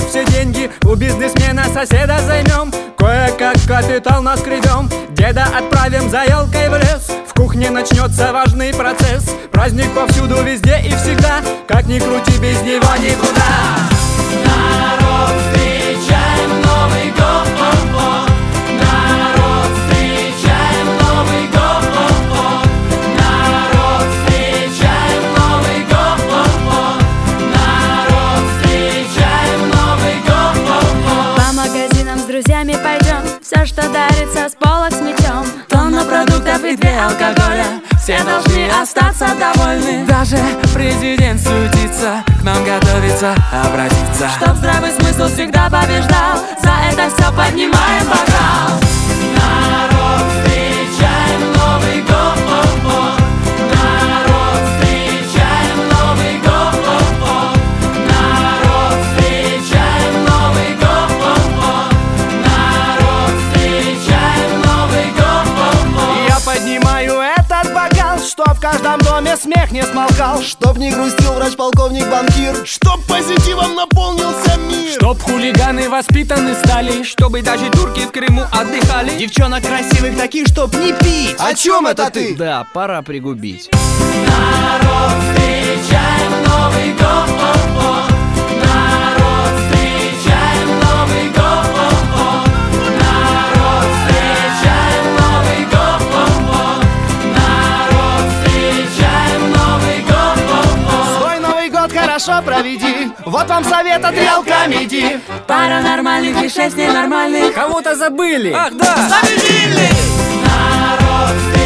все деньги у бизнесмена соседа займем. Кое-как капитал наскребем, деда отправим за елкой в лес. В кухне начнется важный процесс, праздник повсюду, везде и всегда. Как ни крути, без него никуда. Народ, встречаем Новый год, народ, встречаем Новый год, народ, встречаем Новый год, народ, встречаем Новый год. По магазинам с друзьями пойдем, все, что дарится, с полок сметем. Тонна продуктов и 2 алкоголя, все должны остаться довольны. Даже президент суетится, к нам готовится обратиться, чтоб здравый смысл всегда побеждал. За это все поднимаем бокал. Народ, встречаем Новый год, народ, встречаем Новый год, народ, встречаем Новый год, народ, встречаем Новый год. Я поднимаю этот бокал, чтоб в каждом доме смех не смолкал, чтоб не грустил врач-полковник-банкир, чтоб позитивом наполнился мир, чтоб хулиганы воспитаны стали, чтобы даже турки в Крыму отдыхали. девчонок красивых таких, чтоб не пить. О чем это ты? Да, пора пригубить. Народ, встречаем Новый год, народ, встречаем Новый год, народ, встречаем Новый год, народ, встречаем Новый год. Свой Новый год хорошо проведи, вот вам совет от Real Comedy. Пара нормальных и 6 ненормальных. Кого-то забыли. Ах, да! Народ,